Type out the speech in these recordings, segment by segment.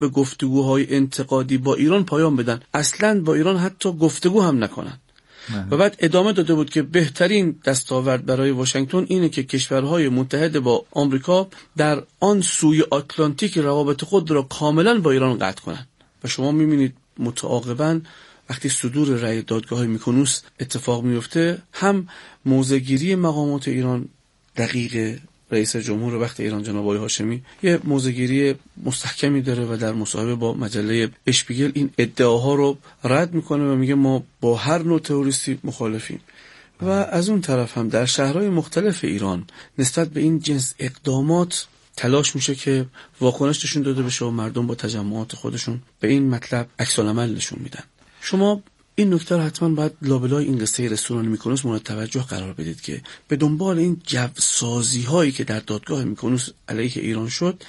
به گفتگوهای انتقادی با ایران پایان بدن، اصلاً با ایران حتی گفتگو هم نکنن. و بعد ادامه داده بود که بهترین دستاورد برای واشنگتن اینه که کشورهای متحد با آمریکا در آن سوی آتلانتیک روابط خود را کاملا با ایران قطع کنند. و شما می‌بینید متعاقباً وقتی صدور رأی دادگاه میکونوس اتفاق میفته، هم موضع‌گیری مقامات ایران دقیق رئیس جمهور وقت ایران جناب آقای هاشمی یه موضع‌گیری مستحکمی داره و در مصاحبه با مجله اشپیگل این ادعاها رو رد میکنه و میگه ما با هر نوع تروریستی مخالفیم. و از اون طرف هم در شهرهای مختلف ایران نسبت به این جنس اقدامات تلاش میشه که واکنش نشون داده بشه و مردم با تجمعات خودشون به این مطلب عکس‌العمل نشون میدن. شما این نکته رو حتما باید لابلای این قصه رستوران میکونوس مورد توجه قرار بدید که به دنبال این جوسازی هایی که در دادگاه میکونوس علیه ایران شد،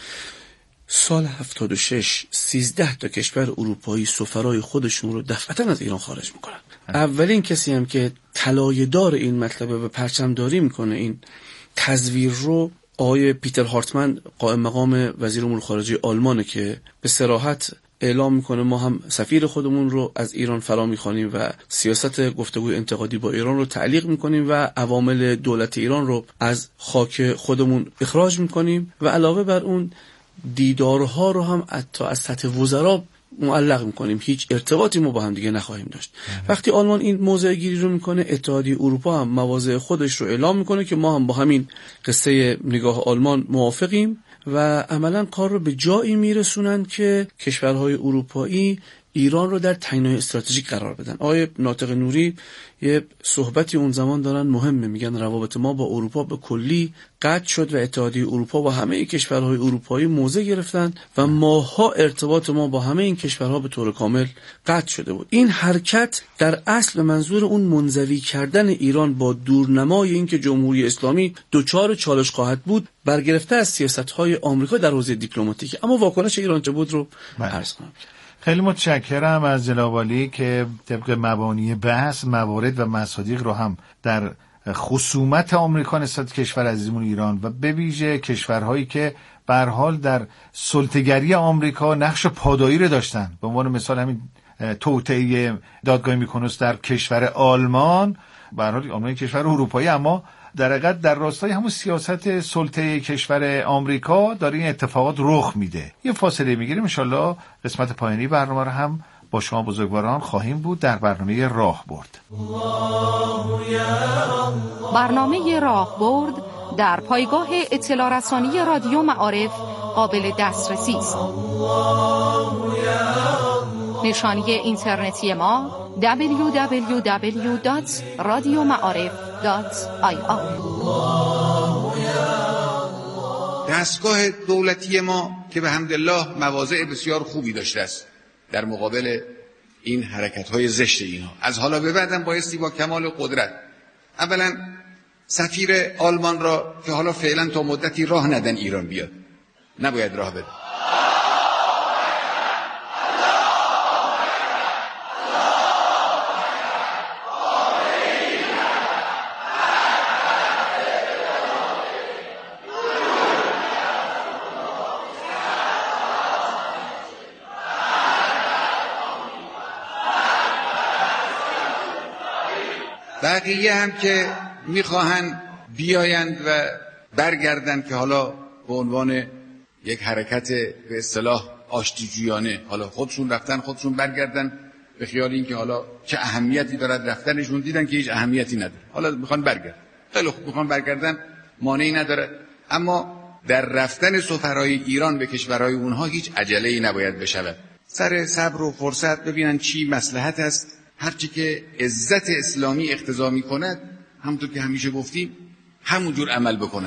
سال 76 13 تا کشور اروپایی سفرای خودشون رو دفعتاً از ایران خارج میکنن. اولین کسی هم که طلایه‌دار این مطلب و پرچمداری میکنه این تزویر رو آقای پیتر هارتمن قائم مقام وزیر امور خارجه آلمانه که به صراحت اعلام میکنه ما هم سفیر خودمون رو از ایران فرا میخوانیم و سیاست گفتگوی انتقادی با ایران رو تعلیق میکنیم و عوامل دولت ایران رو از خاک خودمون اخراج میکنیم و علاوه بر اون دیدارها رو هم حتی از سطح وزرا معلق میکنیم، هیچ ارتباطی ما با هم دیگه نخواهیم داشت. وقتی آلمان این موضع گیری رو میکنه، اتحادیه اروپا هم مواضع خودش رو اعلام میکنه که ما هم با همین قصه نگاه آلمان موافقیم و عملاً کار رو به جایی میرسونن که کشورهای اروپایی ایران رو در تعیین‌های استراتژیک قرار بدن. آقای ناطق نوری یه صحبتی اون زمان دارن مهمه، میگن روابط ما با اروپا به کلی قطع شد و اتحادیه اروپا با همه کشورهای اروپایی موضع گرفتن و ماها ارتباط ما با همه این کشورها به طور کامل قطع شده بود. این حرکت در اصل به منظور اون منزوی کردن ایران با دورنمای این که جمهوری اسلامی دچار چالش خواهد بود برگرفته از سیاست‌های آمریکا در حوزه دیپلماتیک. اما واکنش ایران چه بود رو عرض کنم. خیلی متشکرم از جناب عالی که طبق مبانی بحث موارد و مصادیق رو هم در خصومت آمریکا نسبت کشور عزیزمون ایران و به ویژه کشورهایی که به هر حال در سلطه‌گری آمریکا نقش پادایی رو داشتن، به عنوان مثال همین توطئه دادگاه میکونوس در کشور آلمان، به هر حال آلمان کشور اروپایی اما در حقیقت در راستای همون سیاست سلطه کشور آمریکا داره این اتفاقات رخ میده. یه فاصله میگیریم، انشالله قسمت پایانی برنامه رو هم با شما بزرگواران خواهیم بود در برنامه راهبرد. برنامه راهبرد در پایگاه اطلاع رسانی رادیو معارف قابل دسترسی است. نشانی اینترنتی ما www.radiomaarif.ir. دستگاه دولتی ما که به حمدالله مواضع بسیار خوبی داشته است در مقابل این حرکت‌های زشت اینها، از حالا به بعدم بایستی با کمال قدرت اولا سفیر آلمان را که حالا فعلا تا مدتی راه ندن ایران بیاد، نباید راه بده. بقیه هم که میخواهند بیایند و برگردند که حالا به عنوان یک حرکت به اصطلاح آشتیجویانه حالا خودشون رفتن خودشون برگردن به خیال این که حالا چه اهمیتی دارد رفتنشون، دیدن که هیچ اهمیتی نداره، حالا میخوان برگردن، خیلی خوب میخوان برگردن، مانعی نداره. اما در رفتن سفرهای ایران به کشورهای اونها هیچ عجله‌ای نباید بشود. سر صبر و فرصت ببینن چی مصلحت است، هرچی که عزت اسلامی اقتضا می‌کند همونطور که همیشه گفتیم همونجور عمل بکنن.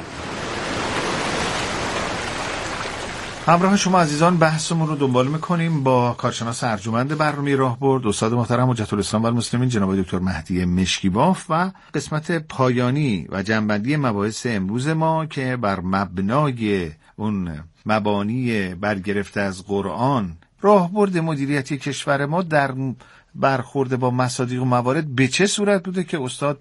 همراه شما عزیزان بحثمون رو دنبال می‌کنیم با کارشناس ارجمند برنامه راهبرد استاد محترم حجت الاسلام و المسلمین جناب دکتر مهدی مشکیباف و قسمت پایانی و جنبندی مباحث امروز ما که بر مبنای اون مبانی برگرفته از قرآن راهبرد مدیریتی کشور ما در برخورد با مصادیق و موارد به چه صورت بوده که استاد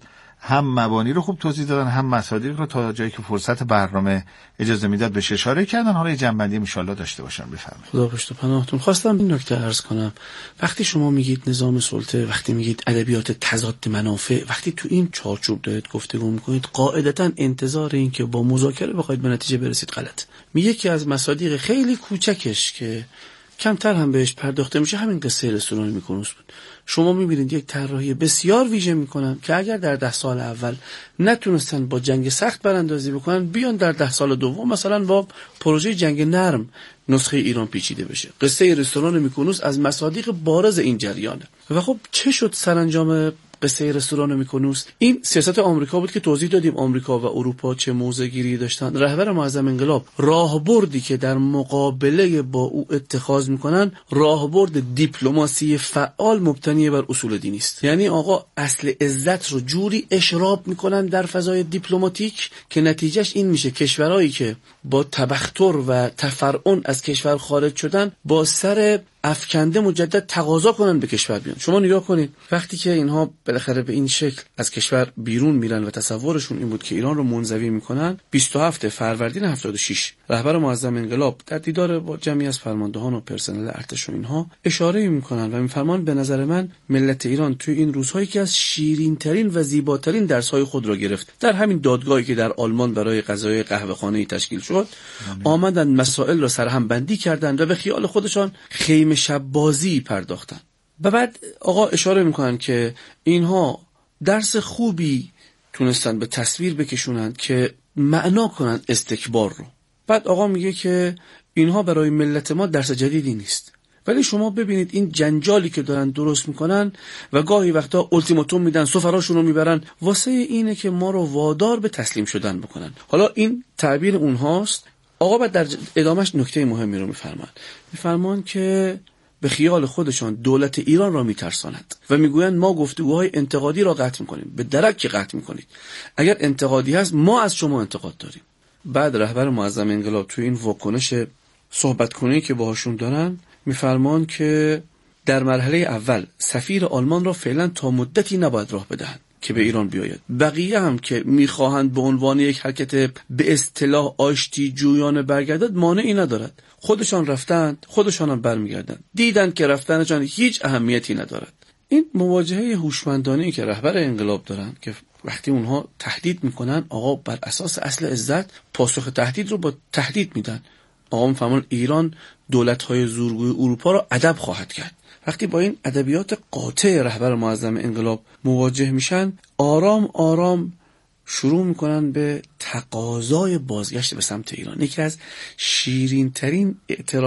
هم مبانی رو خوب توضیح دادن، هم مصادیق رو تا جایی که فرصت برنامه اجازه میداد بهش اشاره کردن. حالا یه جنبندی ان شاءالله داشته باشن. بفرمایید. خدا پشت و پناهتون. خواستم این نکته عرض کنم، وقتی شما میگید نظام سلطه، وقتی میگید ادبیات تضاد منافع، وقتی تو این چارچوب دارید گفتگو میکنید، قاعدتا انتظار این که با مذاکره بخواید به نتیجه برسید غلط. یکی از مصادیق خیلی کوچکش که کمتر هم بهش پرداخته میشه همین قصه رستوران میکنوس بود. شما میبینید یک طراحی بسیار ویژه میکنن که اگر در 10 سال اول نتونستن با جنگ سخت براندازی بکنن، بیان در 10 سال دوم مثلا با پروژه جنگ نرم نسخه ایران پیچیده بشه. قصه رستوران میکنوس از مصادیق بارز این جریانه. و خب چه شد سرانجام قصه رستوران میکنوس؟ این سیاست آمریکا بود که توضیح دادیم آمریکا و اروپا چه موضع‌گیری داشتن. رهبر معظم انقلاب راهبردی که در مقابله با او اتخاذ میکنن راهبرد دیپلماسی فعال مبتنی بر اصول دینی است. یعنی آقا اصل عزت رو جوری اشراب میکنن در فضای دیپلماتیک که نتیجهش این میشه کشورهایی که با تبختر و تفرعن از کشور خارج شدن با سر افکنده مجدد تقاضا کنن به کشور بیان. شما نگاه کنید وقتی که اینها بالاخره به این شکل از کشور بیرون میرن و تصورشون این بود که ایران رو منزوی میکنن، 27 فروردین 76 رهبر معظم انقلاب در دیدار با جمعی از فرماندهان و پرسنل ارتش و اینها اشاره میکنن و میفرمان به نظر من ملت ایران توی این روزهایی که از شیرین ترین و زیباترین درس‌های خود را گرفت در همین دادگاهی که در آلمان برای قضای قهوه‌خانه‌ای تشکیل شد، آمدن مسائل را سرهم بندی کردند و به خیال خودشان خیمه شب بازی پرداختن. و بعد آقا اشاره میکنن که اینها درس خوبی تونستن به تصویر بکشونن که معنا کنن استکبار رو. بعد آقا میگه که اینها برای ملت ما درس جدیدی نیست. ولی شما ببینید این جنجالی که دارن درست میکنن و گاهی وقتا التیماتوم میدن، سفراشون رو میبرن واسه اینه که ما رو وادار به تسلیم شدن بکنن. حالا این تعبیر اونهاست. آقا بعد در ادامش نکته مهمی رو میفرمان که به خیال خودشان دولت ایران را میترساند و میگویند ما گفتگوهای انتقادی را قطع میکنیم. به درک قطع میکنید. اگر انتقادی هست ما از شما انتقاد داریم. بعد رهبر معظم انقلاب توی این واکنش صحبت کنی که باهاشون دارن میفرمان که در مرحله اول سفیر آلمان را فعلا تا مدتی نباید راه بدهند که به ایران بیاید. بقیه هم که میخواهند به عنوان یک حرکت به اصطلاح آشتی جویانه برگردد مانعی ندارد. خودشان رفتند، خودشان هم برمیگردند. دیدند که رفتنشان هیچ اهمیتی ندارد. این مواجهه هوشمندانه‌ای که رهبر انقلاب دارن که وقتی اونها تهدید میکنن، آقا بر اساس اصل عزت پاسخ تهدید رو با تهدید میدن. آقا میفهمن ایران دولت‌های زورگوی اروپا را ادب خواهد کرد. وقتی با این ادبیات قاطع رهبر معظم انقلاب مواجه میشن، آرام آرام شروع میکنن به تقاضای بازگشت به سمت ایران. یکی از شیرین ترین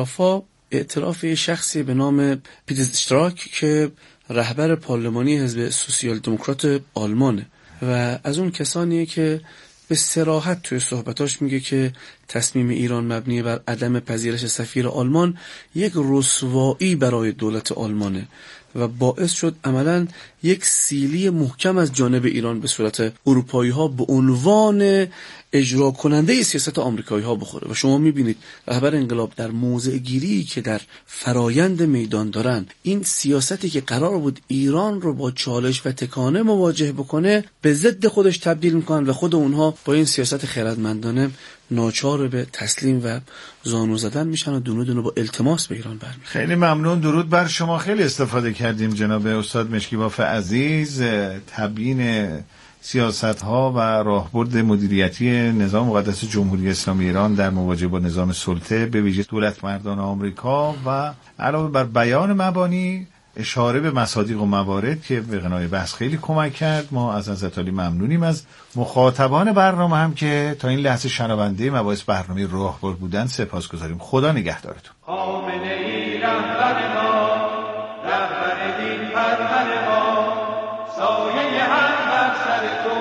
اعتراف شخصی به نام پیتر اشتراک که رهبر پارلمانی حزب سوسیال دموکرات آلمانه و از اون کسانیه که به صراحت توی صحبتاش میگه که تصمیم ایران مبنی بر عدم پذیرش سفیر آلمان یک رسوایی برای دولت آلمانه و باعث شد عملاً یک سیلی محکم از جانب ایران به صورت اروپایی ها به عنوان اجرا کننده سیاست آمریکایی ها بخوره. و شما میبینید رهبر انقلاب در موضع گیری که در فرایند میدان دارن، این سیاستی که قرار بود ایران رو با چالش و تکانه مواجه بکنه به ضد خودش تبدیل میکنن و خود اونها با این سیاست خردمندانه ناچار به تسلیم و زانو زدن میشن و دونه دونه با التماس به ایران برمیگردن. خیلی ممنون. درود بر شما. خیلی استفاده کردیم جناب استاد مشکیباف عزیز. تبیین سیاست‌ها و راهبرد مدیریتی نظام مقدس جمهوری اسلامی ایران در مواجهه با نظام سلطه به ویژه دولت مردان آمریکا و علاوه بر بیان مبانی اشاره به مصادیق و موارد که به غنای بحث خیلی کمک کرد. ما از حضرت عالی ممنونیم. از مخاطبان برنامه هم که تا این لحظه شنونده مباحث برنامه راهبرد بودن سپاسگزاریم. خدا نگهدارتون. خامنه‌ای رهبر ما، رهبر دین پرور ما، سایه هم بر سر تو،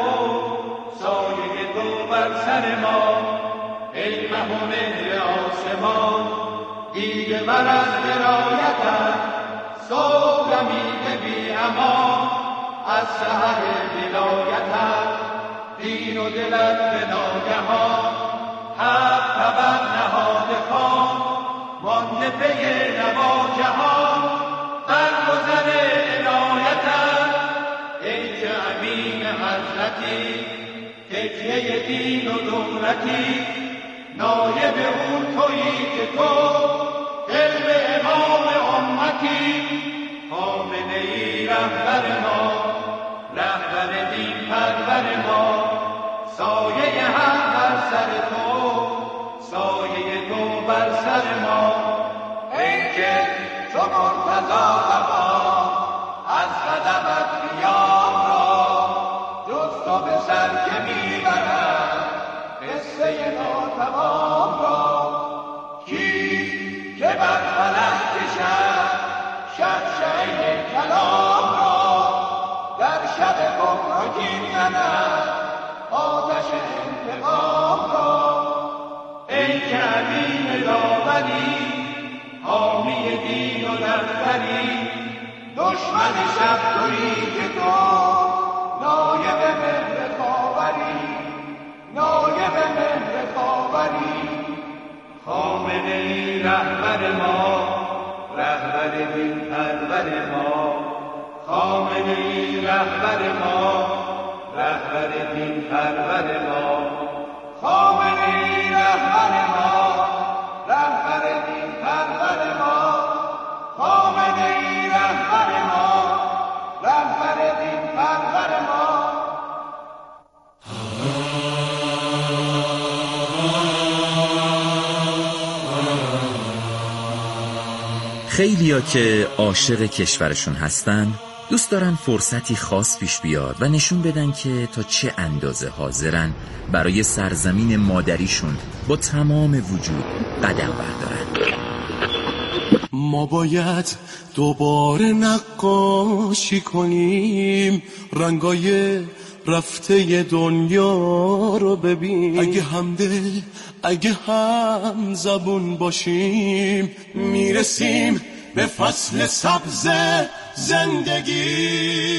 سایه تو بر سر ما، ای مه و مهر آسمان، دیده من از درایتت، صبح دمیده بی امان، از سحر ولایتت، دین و دلت به ناگهان، هفت طبق نهاده خوان، مانده پی نوا جهان، برگذر عنایتت، ای که امین حضرت سنتی، تکیه دین و دولتی، نایب اون تویی که تو علم امام امتی. خامنه ای رهبر ما، رهبر دین پرور ما، سایه هم بر سر تو، سایه تو بر سر ما. ای که چو مرتضی هوا از قدمت قیام را، جز تو به سر که میبرد قصه ناتمام را. کی که بر فلک کشد شعشعه کلام را، در شب گمرکی زند آتش انتقام را. ای که امین داوری، حامی دین و رهبری، دشمن شب تویی که تو نایب مهر خاوری، نایب مهر خاوری. خامنه ای رهبر ما، رهبر دین پرور ما، خامنه ای رهبر ما، رهبر دین پرور ما، خامنه ای رهبر ما، رهبر دین پرور ما، خامنه ای رهبر ما، رهبر دین پرور ما. خیلیا که عاشق کشورشون هستن دوست دارن فرصتی خاص پیش بیاد و نشون بدن که تا چه اندازه حاضرن برای سرزمین مادریشون با تمام وجود قدم بردارن. ما باید دوباره نقاشی کنیم، رنگای رفته دنیا رو ببین. اگه همدل، اگه هم زبون باشیم، میرسیم به فصل سبز زندگی.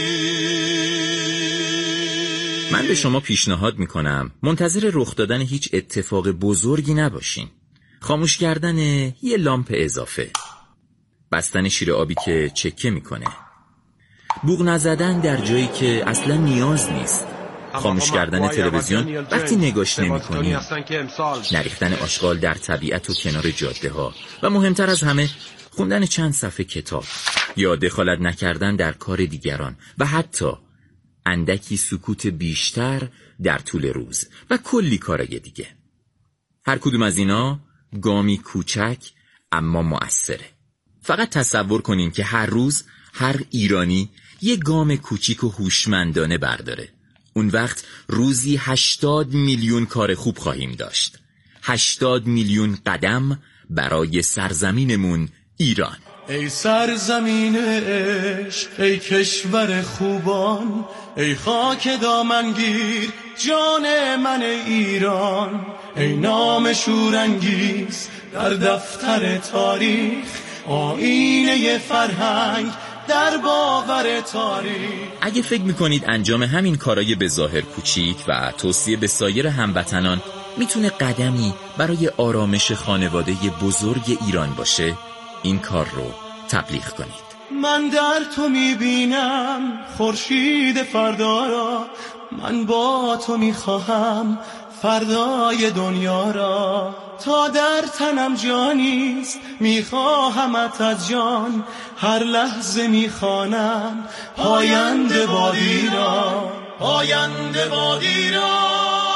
من به شما پیشنهاد میکنم منتظر رخ دادن هیچ اتفاق بزرگی نباشین. خاموش کردن یه لامپ اضافه، بستن شیر آبی که چکه میکنه، بوق نزدن در جایی که اصلا نیاز نیست، خاموش کردن تلویزیون وقتی نگاش نمی‌کنی، نریختن آشغال در طبیعت و کنار جاده ها و مهمتر از همه خوندن چند صفحه کتاب یا دخالت نکردن در کار دیگران و حتی اندکی سکوت بیشتر در طول روز و کلی کارای دیگه. هر کدوم از اینا گامی کوچک اما مؤثره. فقط تصور کنین که هر روز هر ایرانی یه گام کوچیک و هوشمندانه برداره. اون وقت روزی 80 میلیون کار خوب خواهیم داشت. 80 میلیون قدم برای سرزمینمون ایران. ای سرزمین عشق، ای کشور خوبان، ای خاک دامنگیر جان من ایران، ای نام شورانگیز در دفتر تاریخ، آیینه فرهنگ در باور تاریخ. اگه فکر میکنید انجام همین کارای به ظاهر کوچیک و توصیه به سایر هموطنان میتونه قدمی برای آرامش خانواده بزرگ ایران باشه، این کار رو تبلیغ کنید. من در تو میبینم خورشید فردا را، من با تو میخواهم فردای دنیا را، تا در تنم جانیست میخواهمت از جان، هر لحظه میخوانم پاینده بادی را، پاینده بادی را.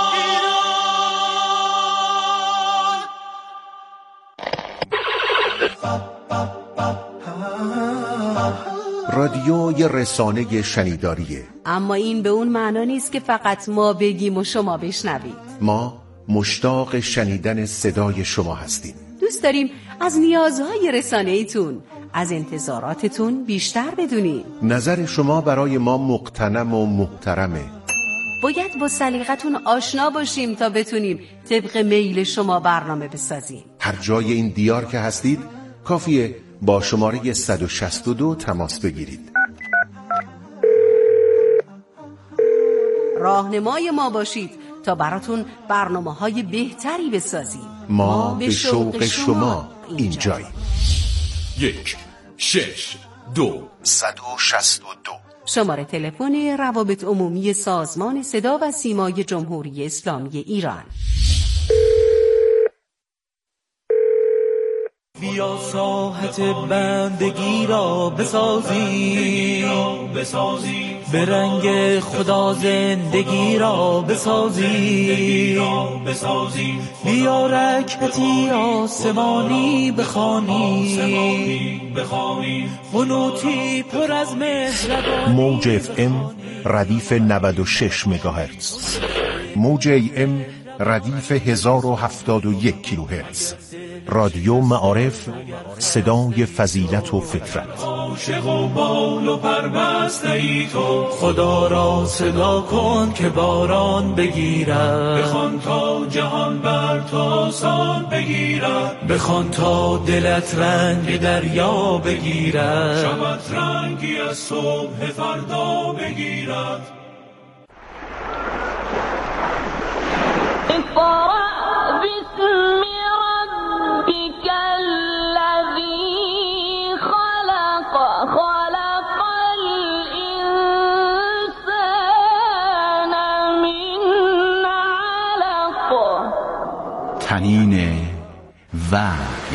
رادیو یه رسانه شنیداریه، اما این به اون معنا نیست که فقط ما بگیم و شما بشنوید. ما مشتاق شنیدن صدای شما هستیم. دوست داریم از نیازهای رسانه‌ایتون، از انتظاراتتون بیشتر بدونیم. نظر شما برای ما مقتنم و محترمه. باید با سلیقتون آشنا باشیم تا بتونیم طبق میل شما برنامه بسازیم. هر جای این دیار که هستید کافیه با شماره 162 تماس بگیرید. راهنمای ما باشید تا براتون برنامه‌های بهتری بسازیم. ما به شوق شما اینجاییم. 1 6 2 162 شماره تلفن روابط عمومی سازمان صدا و سیمای جمهوری اسلامی ایران. بیا ساحت بندگی را بسازی، به رنگ خدا زندگی را بسازی، بیا رکعتی آسمانی بخوانی، قنوتی پر از مهربانی. موج اف ام ردیف 96 مگاهرتز، موج ای ام ردیف 1071 کیلوهرتز. رادیو معارف، صدای فضیلت و فطرت. عاشق و بال و پربسته ای تو، خدا را صدا کن که باران بگیرد، بخوان تا جهان بر تو آسان بگیرد، بخوان تا دلت رنگ دریا بگیرد، شبت رنگی از صبح فردا بگیرد. طنین وحی.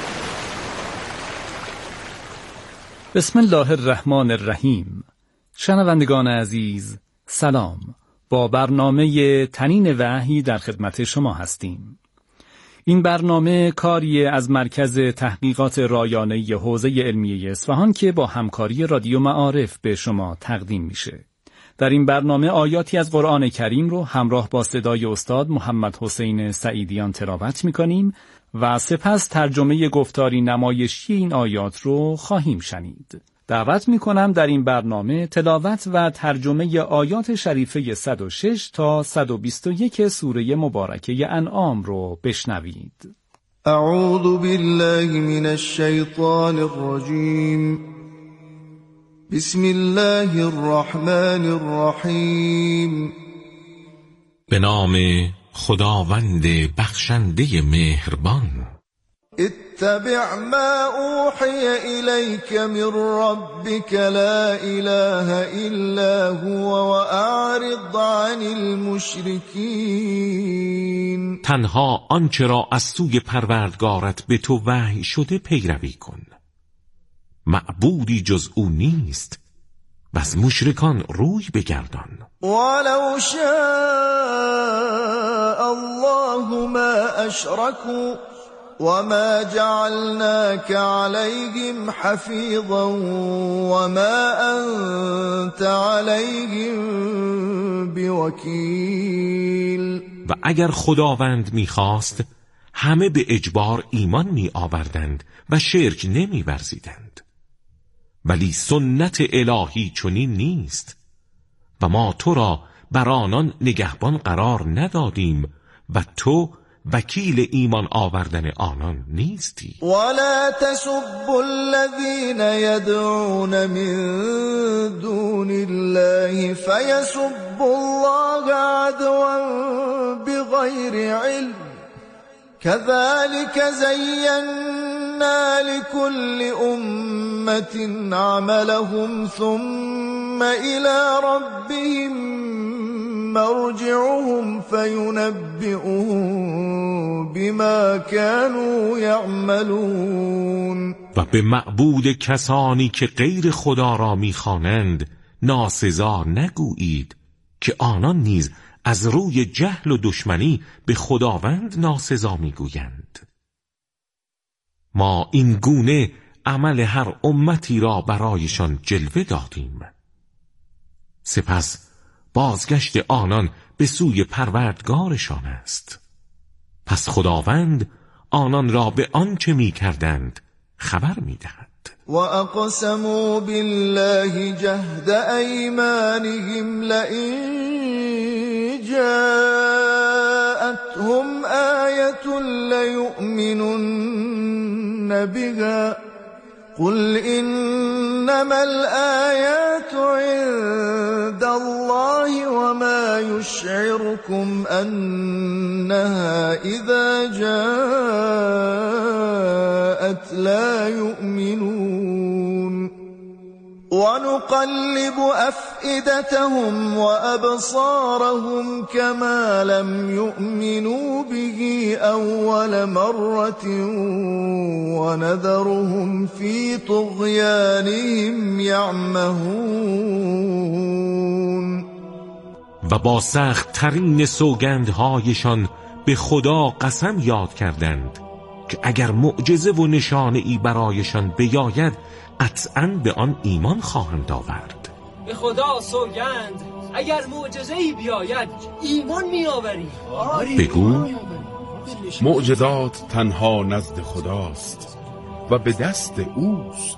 بسم الله الرحمن الرحیم. شنوندگان عزیز سلام، با برنامه طنین وحی در خدمت شما هستیم. این برنامه کاری از مرکز تحقیقات رایانه‌ای حوزه علمیه اصفهان که با همکاری رادیو معارف به شما تقدیم میشه. در این برنامه آیاتی از قرآن کریم رو همراه با صدای استاد محمد حسین سعیدیان تلاوت میکنیم و سپس ترجمه گفتاری نمایشی این آیات رو خواهیم شنید. دعوت میکنم در این برنامه تلاوت و ترجمه آیات شریفه 106 تا 121 سوره مبارکه انعام رو بشنوید. اعوذ بالله من الشیطان الرجیم. بسم الله الرحمن الرحیم. به نام خداوند بخشنده مهربان. اتبع ما اوحی الیک من ربک لا اله الا هو واعرض عن المشرکین. تنها آنچه را از سوی پروردگارت به تو وحی شده پیروی کن. معبودی جز او نیست و از مشرکان روی بگردان. ولو شاء الله ما اشركوا وما جعلناك عليهم حفيظا وما أنت عليهم بوكيل. و اگر خداوند می‌خواست همه به اجبار ایمان می‌آوردند و شرک نمی‌ورزیدند، ولی سنت الهی چنین نیست و ما تو را بر آنان نگهبان قرار ندادیم و تو وکیل ایمان آوردن آنان نیستی. ولا تسبوا الذين يدعون من دون الله فيسبوا الله عدوا بغير علم كذلك زينا لكل أمة عملهم ثم إلى ربهم مرجعهم فينبئهم بما كانوا يعملون. و به معبود کسانی که غیر خدا را می‌خوانند ناسزا نگویید که آنان نیز از روی جهل و دشمنی به خداوند ناسزا میگویند. ما این گونه عمل هر امتی را برایشان جلوه دادیم، سپس بازگشت آنان به سوی پروردگارشان است. پس خداوند آنان را به آنچه می‌کردند خبر می‌دهد. وَأَقْسَمُوا بِاللَّهِ جَهْدَ أَيْمَانِهِمْ لَئِن جَاءَتْهُمْ آيَةٌ لَّيُؤْمِنُنَّ بِهَا قُلْ إِنَّمَا الْآيَاتُ عِندَ اللَّهِ وَمَا يُشْعِرُكُمْ أَنَّهَا إِذَا جَاءَتْ لَا يُؤْمِنُونَ ونقلب أفئدتهم وأبصارهم كما لم يؤمنوا به أول مرة ونذرهم في طغيانهم يعمهون. و با سخت ترین سوگندهایشان به خدا قسم یاد کردند که اگر معجزه و نشانه ای برایشان بیاید قطعاً به آن ایمان خواهند آورد. به خدا سوگند اگر معجزه ای بیاید ایمان می آوریم. بگو معجزات تنها نزد خداست و به دست اوست.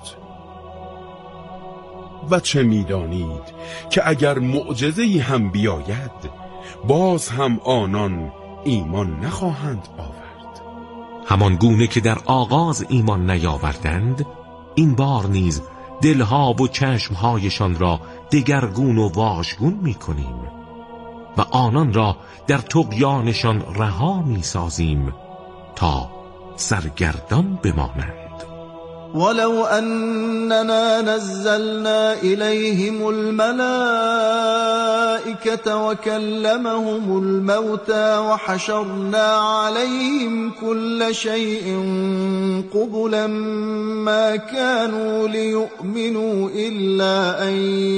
و چه می‌دانید که اگر معجزه‌ای هم بیاید باز هم آنان ایمان نخواهند آورد. همان گونه که در آغاز ایمان نیاوردند این بار نیز دلها و چشمهایشان را دگرگون و واژگون می‌کنیم و آنان را در طغیانشان رها می‌سازیم تا سرگردان بمانند. ولو أننا نزلنا إليهم الملائكة وكلمهم الموتى وحشرنا عليهم كل شيء قبلا ما كانوا ليؤمنوا إلا أن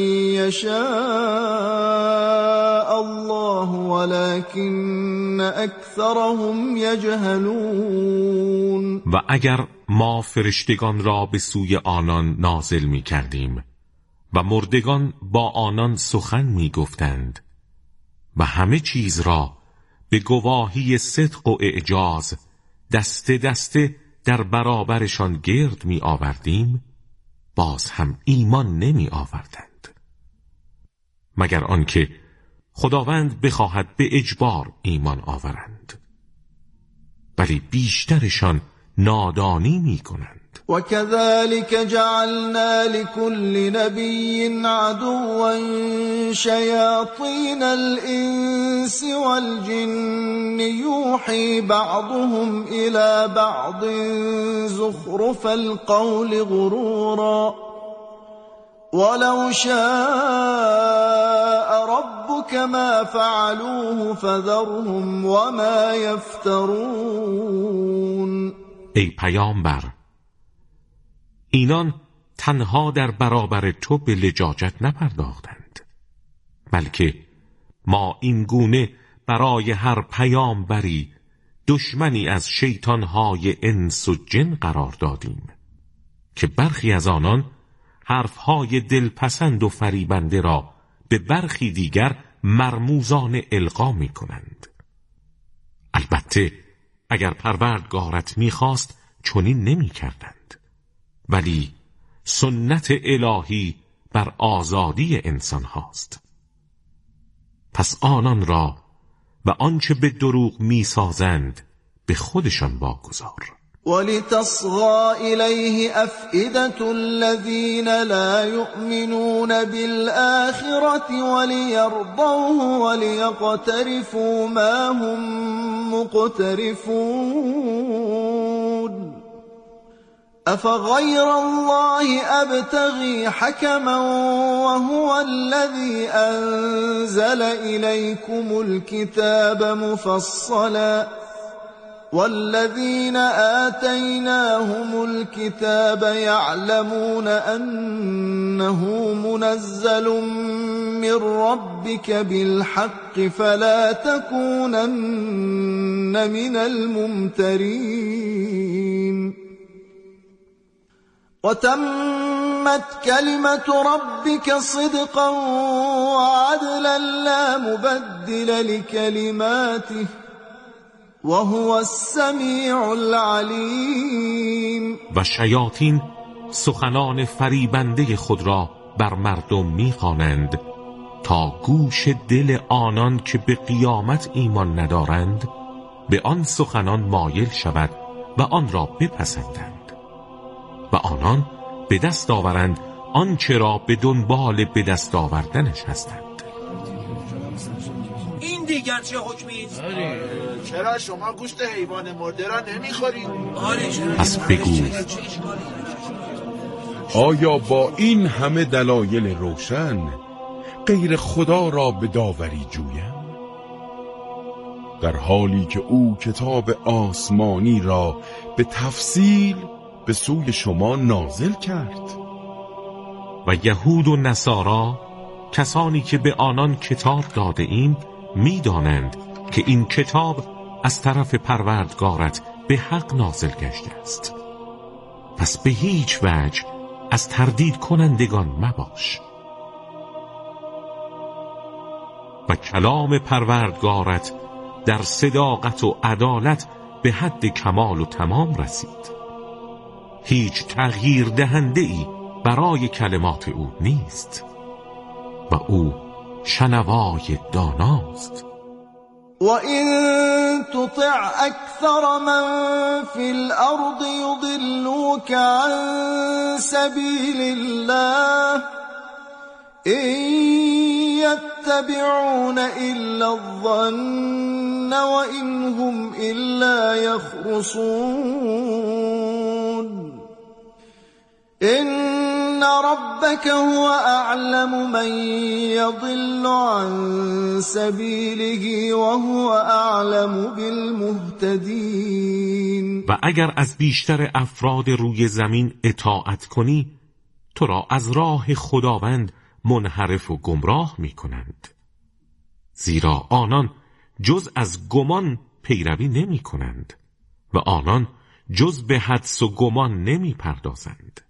يشاء الله ولكن أكثرهم يجهلون. و اگر ما فرشتگان را به سوی آنان نازل می کردیم و مردگان با آنان سخن می گفتند و همه چیز را به گواهی صدق و اعجاز دسته دسته در برابرشان گرد می آوردیم باز هم ایمان نمی آوردند مگر آنکه خداوند بخواهد به اجبار ایمان آورند، ولی بیشترشان نادانی می کنند. وكذلك جعلنا لكل نبي عدوا شياطين الإنس والجن يوحي بعضهم إلى بعض زخرف القول غرورا ولو شاء ربك ما فعلوه فذرهم وما يفترون. ای پیامبر، اینان تنها در برابر تو به لجاجت نپرداختند، بلکه ما این گونه برای هر پیامبری دشمنی از شیطانهای انس و جن قرار دادیم که برخی از آنان حرفهای دلپسند و فریبنده را به برخی دیگر مرموزان القا می کنند. البته اگر پروردگارت می‌خواست چنین نمی‌کردند، ولی سنت الهی بر آزادی انسان هاست. پس آنان را و آنچه به دروغ می‌سازند به خودشان واگذار. ولتصغى إليه أفئدة الذين لا يؤمنون بالآخرة وليرضوه وليقترفوا ما هم مقترفون. أفغير الله أبتغي حكما وهو الذي أنزل إليكم الكتاب مفصلا والذين آتيناهم الكتاب يعلمون أنه منزل من ربك بالحق فلا تكونن من الممترين. وتمت كلمة ربك صدقا وعدلا لا مبدل لكلماته وهو السمیع العلیم. و شیاطین سخنان فریبنده خود را بر مردم می‌خوانند تا گوش دل آنان که به قیامت ایمان ندارند به آن سخنان مایل شود و آن را بپسندند و آنان به دست آورند آنچه را به دنبال به دست آوردنش هستند. این دیگر چه حکمی؟ چرا شما گوشت حیوان مرده را نمیخورید؟ پس بگو آیا با این همه دلایل روشن غیر خدا را به داوری جویم؟ در حالی که او کتاب آسمانی را به تفصیل به سوی شما نازل کرد. و یهود و نصارا، کسانی که به آنان کتاب داده ایم، می دانند که این کتاب از طرف پروردگارت به حق نازل گشته است. پس به هیچ وجه از تردید کنندگان مباش. و کلام پروردگارت در صداقت و عدالت به حد کمال و تمام رسید. هیچ تغییر دهنده ای برای کلمات او نیست و او شنوای داناست. وَإِن تُطِعْ أَكْثَرَ مَن فِي الْأَرْضِ يُضِلُّوكَ عَن سَبِيلِ اللَّهِ إِن يَتَّبِعُونَ إِلَّا الظَّنَّ وَإِنْ هُمْ إِلَّا يَخْرُصُونَ إِنَّ رَبَّكَ هُوَ أَعْلَمُ مَن يَضِلُّ عَن سَبِيلِهِ وَهُوَ أَعْلَمُ بِالْمُهْتَدِينَ. و اگر از بیشتر افراد روی زمین اطاعت کنی، تو را از راه خداوند منحرف و گمراه می کنند. زیرا آنان جز از گمان پیروی نمی کنند و آنان جز به حدس و گمان نمی پردازند.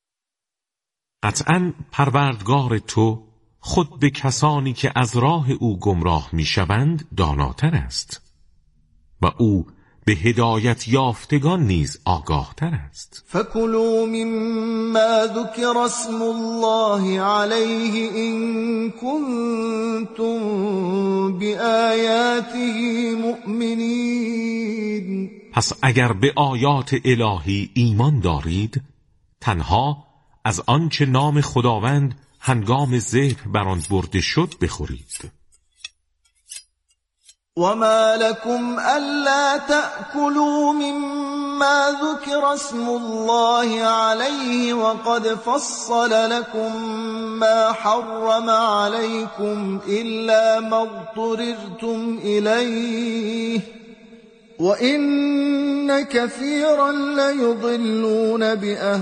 قطعاً پروردگار تو خود به کسانی که از راه او گمراه می شوند داناتر است و او به هدایت یافتگان نیز آگاه تر است. فَكُلُوا مِمَّا ذُكِرَ اسْمُ اللَّهِ عَلَيْهِ إِن كُنتُم بِآيَاتِهِ مُؤْمِنِينَ. پس اگر به آیات الهی ایمان دارید، تنها از آنچه نام خداوند هنگام ذبح بر آن برده شد بخورید. وَمَا لَكُمْ أَلَّا تَأْكُلُوا مِمَّا ذُكِرَ اسْمُ اللَّهِ عَلَيْهِ وَقَدْ فَصَّلَ لَكُم مَّا حَرَّمَ عَلَيْكُمْ إِلَّا مَا اضْطُرِرْتُمْ إِلَيْهِ وَإِنَّ كَثِيرًا لَيُضِلُّونَ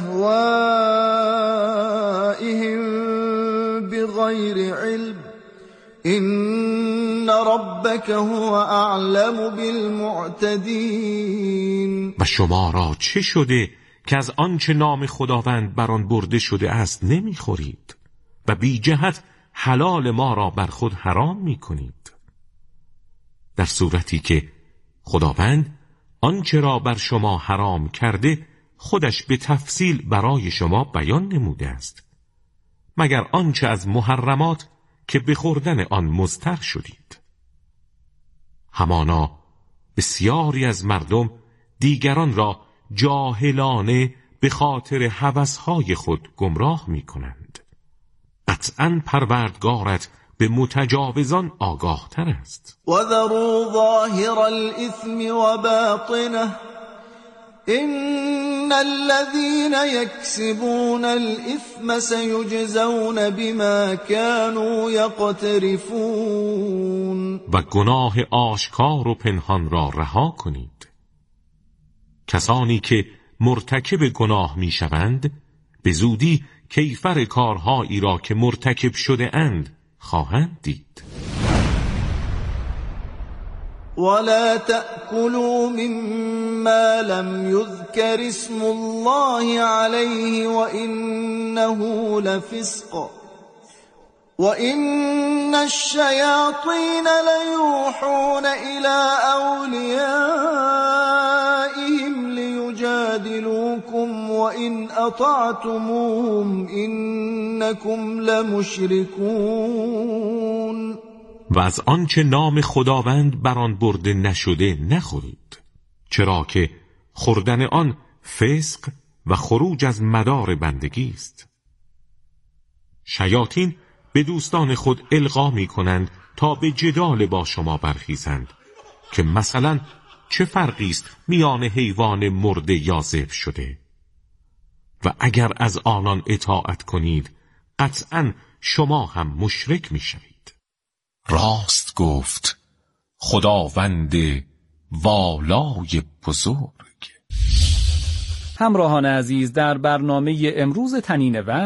بِأَهْوَائِهِم بِغَيْرِ عِلْمٍ إِنَّ رَبَّكَ هُوَ أَعْلَمُ بِالْمُعْتَدِينَ. و شما را چه شده که از آنچه نام خداوند بر آن برده شده است نمیخورید و بی جهت حلال ما را بر خود حرام میکنید، در صورتی که خداوند آنچه را بر شما حرام کرده خودش به تفصیل برای شما بیان نموده است، مگر آنچه از محرمات که به خوردن آن مضطر شدید. همانا بسیاری از مردم دیگران را جاهلانه به خاطر هوسهای خود گمراه می کنند. قطعاً پروردگارت به متجاوزان آگاه تر است. وَذَرُوا ظَاهِرَ الْإِثْمِ وَبَاطِنَهُ إِنَّ الَّذِينَ يَكْسِبُونَ الْإِثْمَ سَيُجْزَوْنَ بِمَا كَانُوا يَقْتَرِفُونَ. و گناه آشکار و پنهان را رها کنید. کسانی که مرتکب گناه می شوند به زودی کیفر کارهایی را که مرتکب شده اند خواهند دید. وَلَا تَأْكُلُوا مِمَّا لَمْ يُذْكَرِ اسْمُ اللَّهِ عَلَيْهِ وَإِنَّهُ لَفِسْقٌ وَإِنَّ الشَّيَاطِينَ لَيُوحُونَ إِلَىٰ أَوْلِيَائِهِمْ لِيُجَادِلُوكُمْ وَإِنْ أَطَعْتُمُوهُمْ إِنَّكُمْ لَمُشْرِكُونَ. و از آنچه نام خداوند بر آن برده نشده نخورید، چرا که خوردن آن فسق و خروج از مدار بندگی است. شیاطین به دوستان خود القا می کنند تا به جدال با شما برخیزند که مثلا چه فرقی است میان حیوان مرده یا ذبح شده. و اگر از آنان اطاعت کنید قطعاً شما هم مشرک میشوید. راست گفت خداوند والای بزرگ. همراهان عزیز، در برنامه امروز تنین وحی